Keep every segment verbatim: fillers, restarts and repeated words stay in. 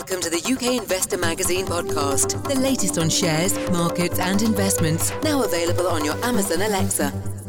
Welcome to the U K Investor Magazine podcast, the latest on shares, markets and investments, now available on your Amazon Alexa.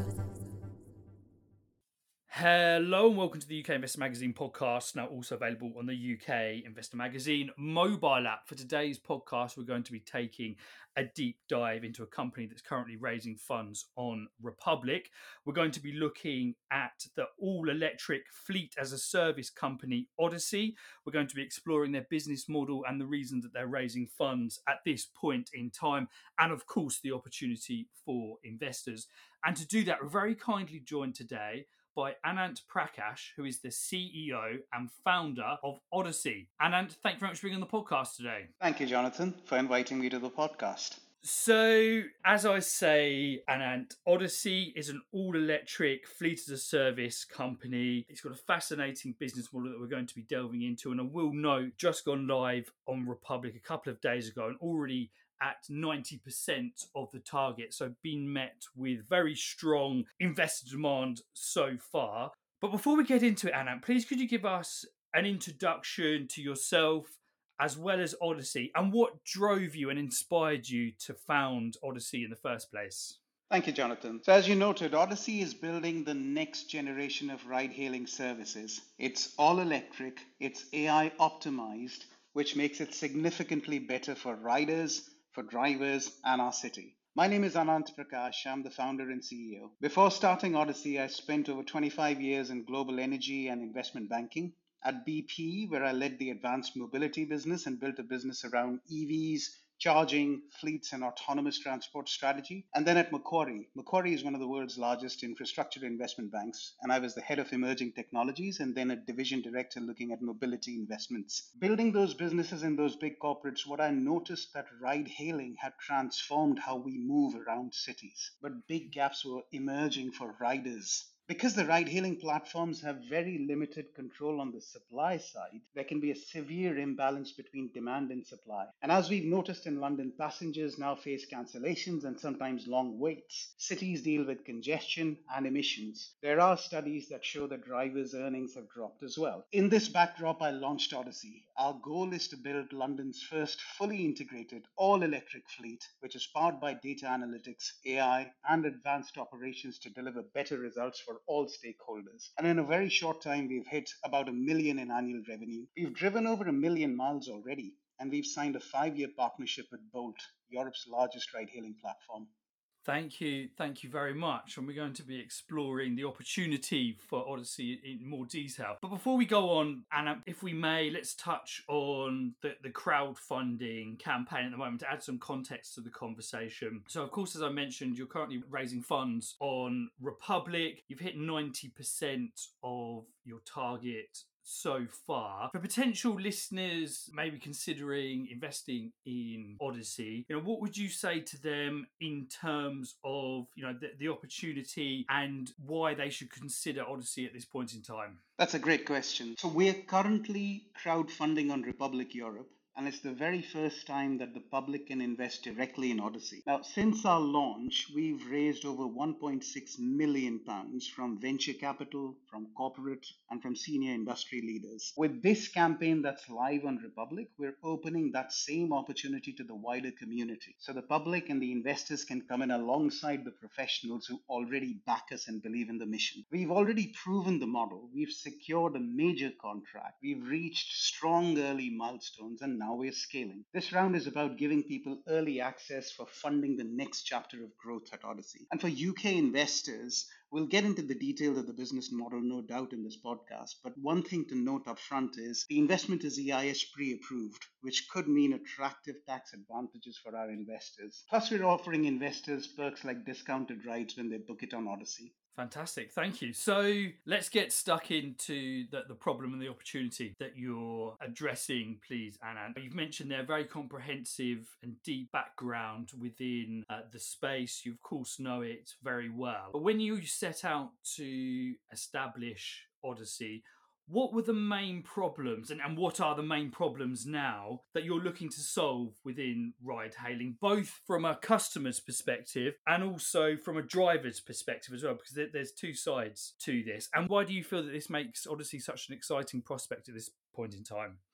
Hello and welcome to the U K Investor Magazine podcast, now also available on the U K Investor Magazine mobile app. For today's podcast, we're going to be taking a deep dive into a company that's currently raising funds on Republic. We're going to be looking at the all-electric fleet as a service company, Odyssey. We're going to be exploring their business model and the reason that they're raising funds at this point in time, and of course, the opportunity for investors. And to do that, we're very kindly joined today by Anant Prakash, who is the C E O and founder of Odyssey. Anant, thank you very much for being on the podcast today. Thank you, Jonathan, for inviting me to the podcast. So, as I say, Anant, Odyssey is an all-electric fleet-as-a-service company. It's got a fascinating business model that we're going to be delving into, and I will note, just gone live on Republic a couple of days ago and already at ninety percent of the target, so been met with very strong investor demand so far. But before we get into it, Anant, please could you give us an introduction to yourself as well as Odyssey, and what drove you and inspired you to found Odyssey in the first place? Thank you, Jonathan. So as you noted, Odyssey is building the next generation of ride-hailing services. It's all electric, it's A I optimized, which makes it significantly better for riders, for drivers, and our city. My name is Anant Prakash. I'm the founder and C E O. Before starting Odyssey, I spent over twenty-five years in global energy and investment banking. At B P, where I led the advanced mobility business and built a business around E Vs, charging, fleets, and autonomous transport strategy. And then at Macquarie. Macquarie is one of the world's largest infrastructure investment banks, and I was the head of emerging technologies and then a division director looking at mobility investments. Building those businesses in those big corporates, what I noticed that ride-hailing had transformed how we move around cities, but big gaps were emerging for riders. Because the ride-hailing platforms have very limited control on the supply side, there can be a severe imbalance between demand and supply. And as we've noticed in London, passengers now face cancellations and sometimes long waits. Cities deal with congestion and emissions. There are studies that show that drivers' earnings have dropped as well. In this backdrop, I launched Odyssey. Our goal is to build London's first fully integrated all-electric fleet, which is powered by data analytics, A I, and advanced operations to deliver better results for all stakeholders. And in a very short time, we've hit about a million in annual revenue. We've driven over a million miles already, and we've signed a five-year partnership with Bolt, Europe's largest ride-hailing platform. Thank you. Thank you very much. And we're going to be exploring the opportunity for Odyssey in more detail. But before we go on, Anna, if we may, let's touch on the, the crowdfunding campaign at the moment to add some context to the conversation. So, of course, as I mentioned, you're currently raising funds on Republic. You've hit ninety percent of your target so far. For potential listeners maybe considering investing in Odyssey, you know, what would you say to them in terms of, you know, the, the opportunity and why they should consider Odyssey at this point in time? That's a great question. So we're currently crowdfunding on Republic Europe, and it's the very first time that the public can invest directly in Odyssey. Now, since our launch, we've raised over one point six million pounds from venture capital, from corporate, and from senior industry leaders. With this campaign that's live on Republic, we're opening that same opportunity to the wider community. So the public and the investors can come in alongside the professionals who already back us and believe in the mission. We've already proven the model. We've secured a major contract. We've reached strong early milestones, and now we're scaling. This round is about giving people early access for funding the next chapter of growth at Odyssey. And for U K investors, we'll get into the details of the business model, no doubt, in this podcast. But one thing to note up front is the investment is E I S pre-approved, which could mean attractive tax advantages for our investors. Plus, we're offering investors perks like discounted rides when they book it on Odyssey. Fantastic. Thank you. So let's get stuck into the, the problem and the opportunity that you're addressing, please, Anand. You've mentioned there a very comprehensive and deep background within uh, the space. You, of course, know it very well. But when you set out to establish Odyssey, what were the main problems and, and what are the main problems now that you're looking to solve within ride hailing, both from a customer's perspective and also from a driver's perspective as well, because there, there's two sides to this. And why do you feel that this makes Odyssey such an exciting prospect at this point in time?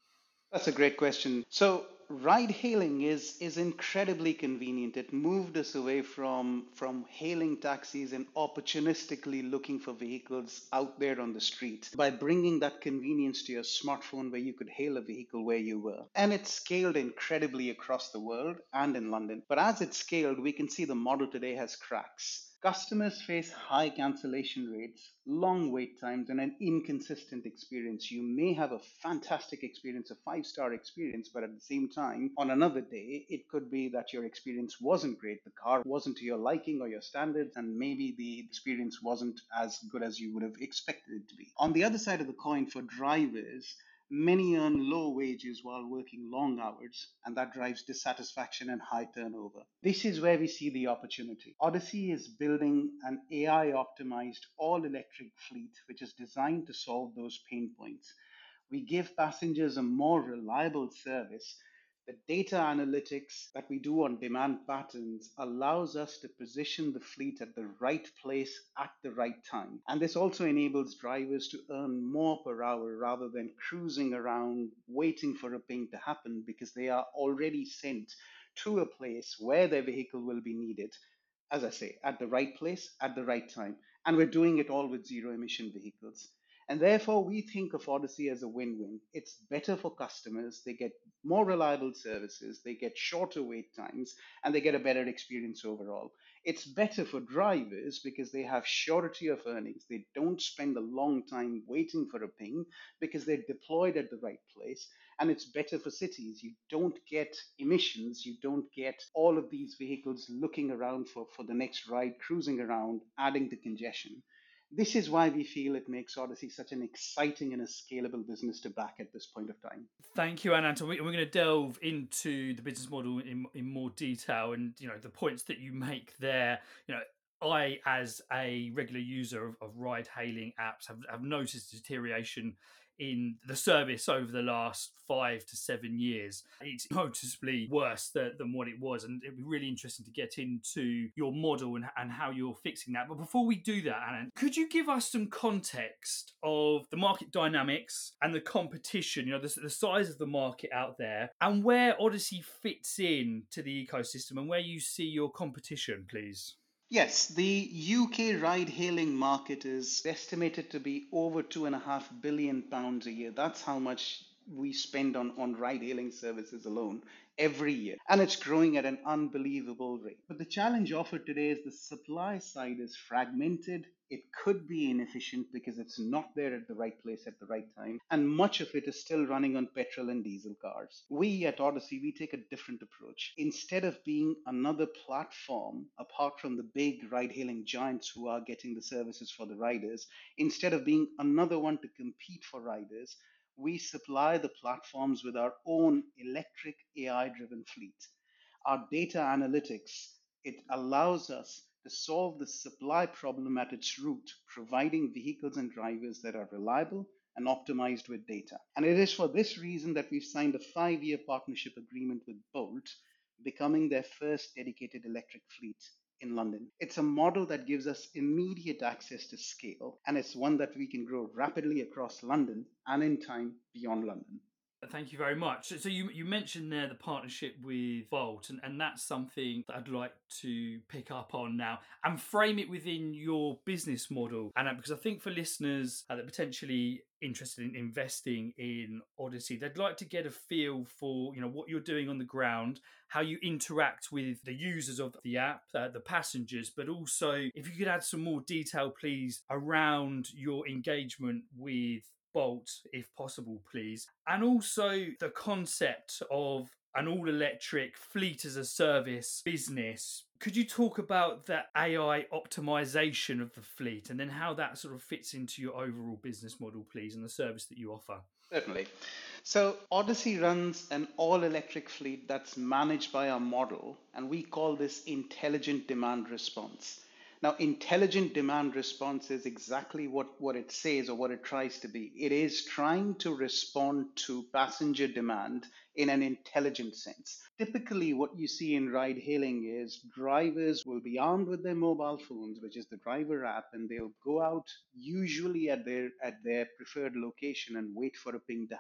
That's a great question. So, ride hailing is is incredibly convenient. It moved us away from from hailing taxis and opportunistically looking for vehicles out there on the street by bringing that convenience to your smartphone where you could hail a vehicle where you were. And it scaled incredibly across the world and in London. But as it scaled, we can see the model today has cracks. Customers face high cancellation rates, long wait times, and an inconsistent experience. You may have a fantastic experience, a five star experience, but at the same time, on another day, it could be that your experience wasn't great. The car wasn't to your liking or your standards, and maybe the experience wasn't as good as you would have expected it to be. On the other side of the coin, for drivers, many earn low wages while working long hours, and that drives dissatisfaction and high turnover. This is where we see the opportunity. Odyssey is building an A I optimized all electric fleet which is designed to solve those pain points. We give passengers a more reliable service. The data analytics that we do on demand patterns allows us to position the fleet at the right place at the right time. And this also enables drivers to earn more per hour rather than cruising around waiting for a ping to happen because they are already sent to a place where their vehicle will be needed, as I say, at the right place at the right time. And we're doing it all with zero emission vehicles. And therefore, we think of Odyssey as a win win. It's better for customers, they get more reliable services, they get shorter wait times, and they get a better experience overall. It's better for drivers because they have surety of earnings. They don't spend a long time waiting for a ping because they're deployed at the right place. And it's better for cities. You don't get emissions, you don't get all of these vehicles looking around for, for the next ride, cruising around, adding to congestion. This is why we feel it makes Odyssey such an exciting and a scalable business to back at this point of time. Thank you, Anant. We're going to delve into the business model in, in more detail, and you know the points that you make there. You know, I, as a regular user of, of ride-hailing apps, have, have noticed deterioration in the service over the last five to seven years. It's noticeably worse than, than what it was, and it'd be really interesting to get into your model and, and how you're fixing that. But before we do that, Anand, could you give us some context of the market dynamics and the competition, you know, the, the size of the market out there, and where Odyssey fits in to the ecosystem and where you see your competition, please? Yes, the U K ride hailing market is estimated to be over two and a half billion pounds a year. That's how much we spend on, on ride hailing services alone every year. And it's growing at an unbelievable rate. But the challenge offered today is the supply side is fragmented. It could be inefficient because it's not there at the right place at the right time. And much of it is still running on petrol and diesel cars. We at Odyssey, we take a different approach. Instead of being another platform apart from the big ride hailing giants who are getting the services for the riders, instead of being another one to compete for riders, we supply the platforms with our own electric A I driven fleet. Our data analytics, it allows us to solve the supply problem at its root, providing vehicles and drivers that are reliable and optimized with data. And it is for this reason that we've signed a five year partnership agreement with Bolt, becoming their first dedicated electric fleet in London. It's a model that gives us immediate access to scale, and it's one that we can grow rapidly across London and in time beyond London. Thank you very much. So you, you mentioned there the partnership with Volt, and, and that's something that I'd like to pick up on now and frame it within your business model. And because I think for listeners uh, that are potentially interested in investing in Odyssey, they'd like to get a feel for, you know, what you're doing on the ground, how you interact with the users of the app, uh, the passengers, but also if you could add some more detail, please, around your engagement with Bolt, if possible, please. And also the concept of an all electric fleet as a service business. Could you talk about that A I optimization of the fleet and then how that sort of fits into your overall business model, please, and the service that you offer? Certainly. So, Odyssey runs an all electric fleet that's managed by our model, and we call this intelligent demand response. Now, intelligent demand response is exactly what, what it says or what it tries to be. It is trying to respond to passenger demand in an intelligent sense. Typically, what you see in ride hailing is drivers will be armed with their mobile phones, which is the driver app, and they'll go out usually at their at their preferred location and wait for a ping to happen.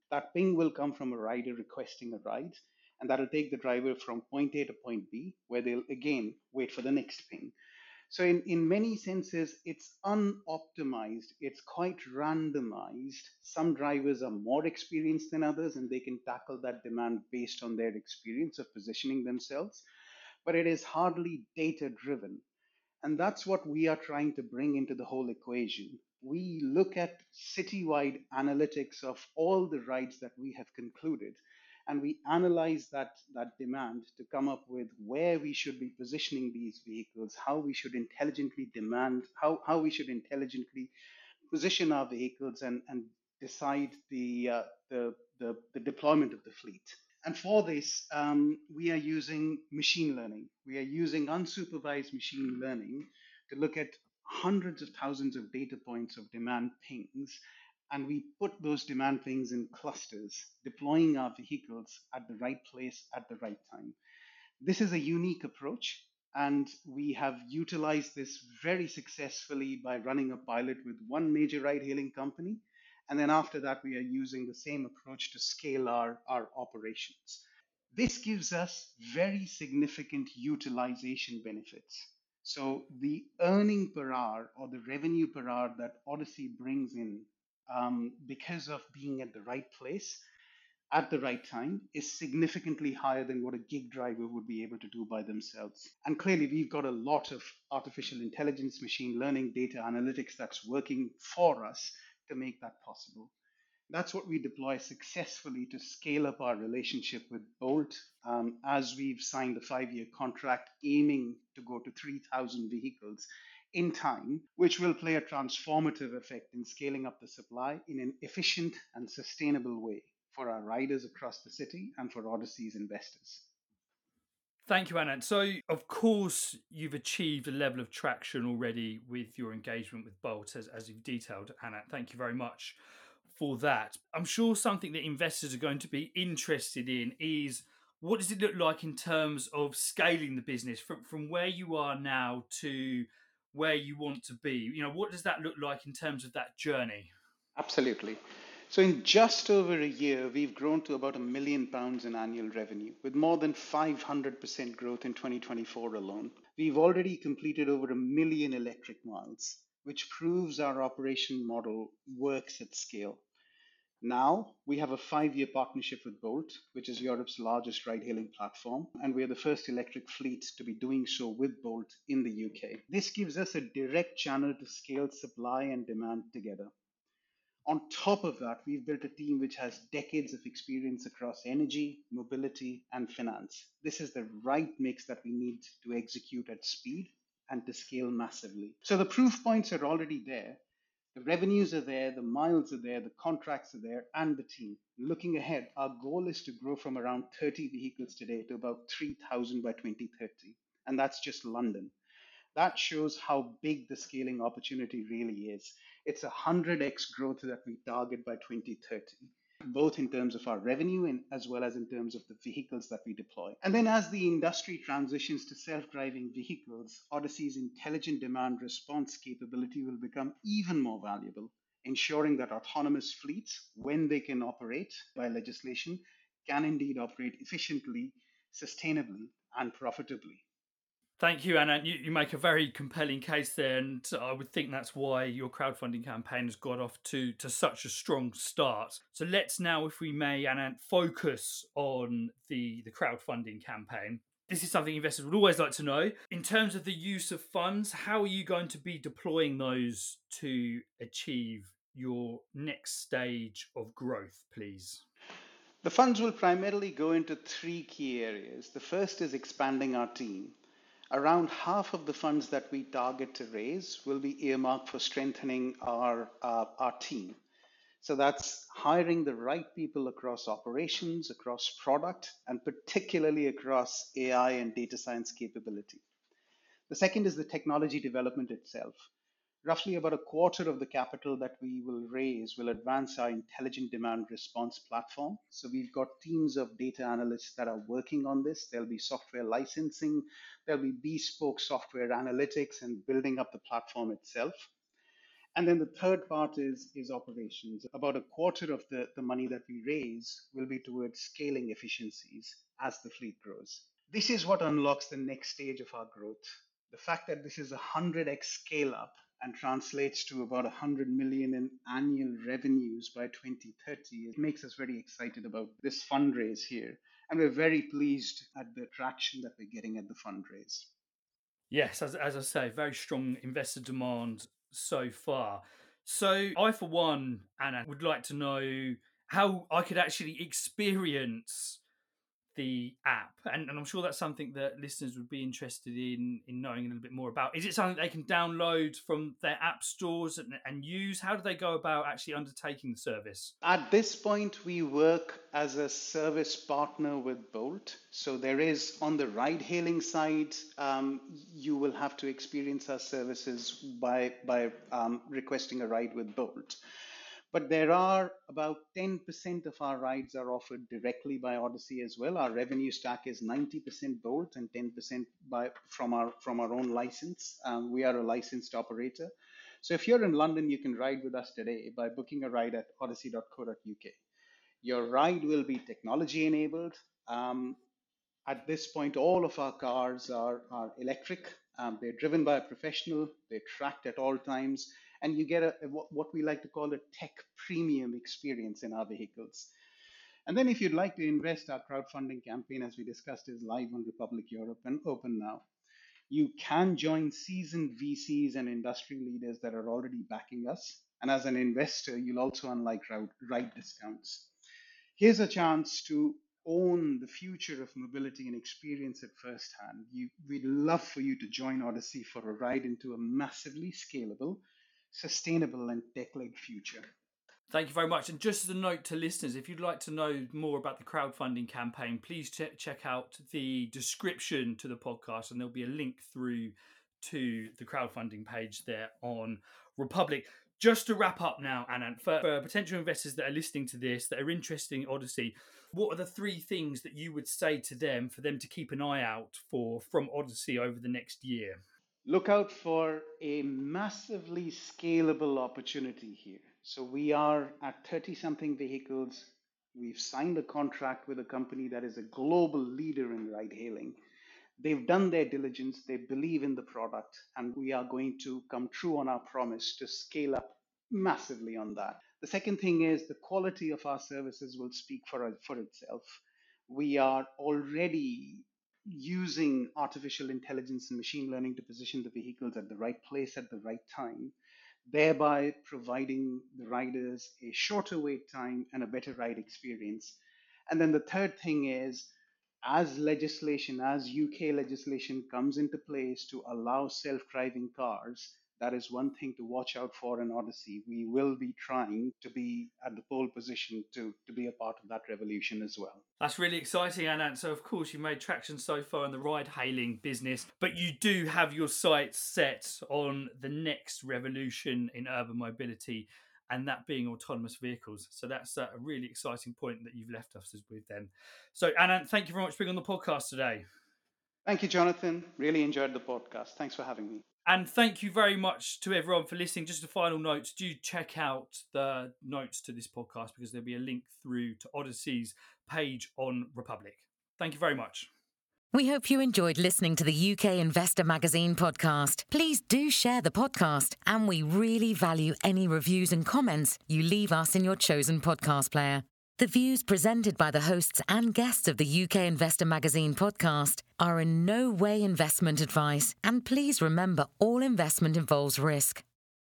That ping will come from a rider requesting a ride, and that'll take the driver from point A to point B, where they'll again wait for the next ping. So, in, in many senses, it's unoptimized, it's quite randomized. Some drivers are more experienced than others, and they can tackle that demand based on their experience of positioning themselves, but it is hardly data driven. And that's what we are trying to bring into the whole equation. We look at citywide analytics of all the rides that we have concluded, and we analyze that, that demand to come up with where we should be positioning these vehicles, how we should intelligently demand, how, how we should intelligently position our vehicles and, and decide the, uh, the, the, the deployment of the fleet. And for this, um, we are using machine learning. We are using unsupervised machine learning to look at hundreds of thousands of data points of demand pings. And we put those demand pings in clusters, deploying our vehicles at the right place at the right time. This is a unique approach, and we have utilized this very successfully by running a pilot with one major ride hailing company. And then after that, we are using the same approach to scale our, our operations. This gives us very significant utilization benefits. So the earning per hour or the revenue per hour that Odyssey brings in um, because of being at the right place at the right time is significantly higher than what a gig driver would be able to do by themselves. And clearly, we've got a lot of artificial intelligence, machine learning, data analytics that's working for us to make that possible. That's what we deploy successfully to scale up our relationship with Bolt, um, as we've signed a five-year contract aiming to go to three thousand vehicles in time, which will play a transformative effect in scaling up the supply in an efficient and sustainable way for our riders across the city and for Odyssey's investors. Thank you, Anand. So, of course, you've achieved a level of traction already with your engagement with Bolt, as, as you've detailed, Anand. Thank you very much for that. I'm sure something that investors are going to be interested in is what does it look like in terms of scaling the business from, from where you are now to where you want to be? You know, what does that look like in terms of that journey? Absolutely. So, in just over a year, we've grown to about a million pounds in annual revenue, with more than five hundred percent growth in twenty twenty-four alone. We've already completed over a million electric miles, which proves our operation model works at scale. Now, we have a five year partnership with Bolt, which is Europe's largest ride hailing platform, and we are the first electric fleet to be doing so with Bolt in the U K. This gives us a direct channel to scale supply and demand together. On top of that, we've built a team which has decades of experience across energy, mobility, and finance. This is the right mix that we need to execute at speed and to scale massively. So the proof points are already there. The revenues are there, the miles are there, the contracts are there, and the team. Looking ahead, our goal is to grow from around thirty vehicles today to about three thousand by twenty thirty. And that's just London. That shows how big the scaling opportunity really is. It's a one hundred x growth that we target by twenty thirty, both in terms of our revenue and as well as in terms of the vehicles that we deploy. And then as the industry transitions to self-driving vehicles, Odyssey's intelligent demand response capability will become even more valuable, ensuring that autonomous fleets, when they can operate by legislation, can indeed operate efficiently, sustainably, and profitably. Thank you, Anna. You, you make a very compelling case there, and I would think that's why your crowdfunding campaign has got off to, to such a strong start. So let's now, if we may, Anna, focus on the, the crowdfunding campaign. This is something investors would always like to know. In terms of the use of funds, how are you going to be deploying those to achieve your next stage of growth, please? The funds will primarily go into three key areas. The first is expanding our team. Around half of the funds that we target to raise will be earmarked for strengthening our, uh, our team. So that's hiring the right people across operations, across product, and particularly across A I and data science capability. The second is the technology development itself. Roughly about a quarter of the capital that we will raise will advance our intelligent demand response platform. So we've got teams of data analysts that are working on this. There'll be software licensing, there'll be bespoke software analytics and building up the platform itself. And then the third part is, is operations. About a quarter of the, the money that we raise will be towards scaling efficiencies as the fleet grows. This is what unlocks the next stage of our growth. The fact that this is a one hundred x scale up and translates to about one hundred million in annual revenues by twenty thirty, it makes us very excited about this fundraise here. And we're very pleased at the traction that we're getting at the fundraise. Yes, as, as I say, very strong investor demand so far. So I, for one, Anna, would like to know how I could actually experience the app. And, and I'm sure that's something that listeners would be interested in, in knowing a little bit more about. Is it something they can download from their app stores and, and use? How do they go about actually undertaking the service? At this point, we work as a service partner with Bolt. So there is, on the ride-hailing side, um, you will have to experience our services by, by um, requesting a ride with Bolt. But there are about ten percent of our rides are offered directly by Odyssey as well. Our revenue stack is ninety percent Bolt and ten percent by from our from our own license. Um, we are a licensed operator. So if you're in London, you can ride with us today by booking a ride at odyssey dot co dot U K. Your ride will be technology enabled. Um, at this point, all of our cars are, are electric. Um, they're driven by a professional. They're tracked at all times. And you get a, a what we like to call a tech premium experience in our vehicles. And then if you'd like to invest, our crowdfunding campaign, as we discussed, is live on Republic Europe and open now. You can join seasoned V Cs and industry leaders that are already backing us. And as an investor, you'll also unlock ride discounts. Here's a chance to own the future of mobility and experience it firsthand. You, we'd love for you to join Odyssey for a ride into a massively scalable, sustainable and tech-led future. Thank you very much. And just as a note to listeners, if you'd like to know more about the crowdfunding campaign, please ch- check out the description to the podcast and there'll be a link through to the crowdfunding page there on Republic. Just to wrap up now, Anand, for, for potential investors that are listening to this, that are interested in Odyssey, what are the three things that you would say to them for them to keep an eye out for from Odyssey over the next year? Look out for a massively scalable opportunity here. So we are at thirty-something vehicles. We've signed a contract with a company that is a global leader in ride-hailing. They've done their diligence, they believe in the product, and we are going to come true on our promise to scale up massively on that. The second thing is the quality of our services will speak for, for itself. We are already using artificial intelligence and machine learning to position the vehicles at the right place at the right time, thereby providing the riders a shorter wait time and a better ride experience. And then the third thing is, as legislation, as U K legislation comes into place to allow self-driving cars, that is one thing to watch out for in Odyssey. We will be trying to be at the pole position to, to be a part of that revolution as well. That's really exciting, Anand. So, of course, you've made traction so far in the ride-hailing business, but you do have your sights set on the next revolution in urban mobility, and that being autonomous vehicles. So that's a really exciting point that you've left us with then. So, Anand, thank you very much for being on the podcast today. Thank you, Jonathan. Really enjoyed the podcast. Thanks for having me. And thank you very much to everyone for listening. Just a final note, do check out the notes to this podcast because there'll be a link through to Odyssey's page on Republic. Thank you very much. We hope you enjoyed listening to the U K Investor Magazine podcast. Please do share the podcast, and we really value any reviews and comments you leave us in your chosen podcast player. The views presented by the hosts and guests of the U K Investor Magazine podcast are in no way investment advice, and please remember all investment involves risk.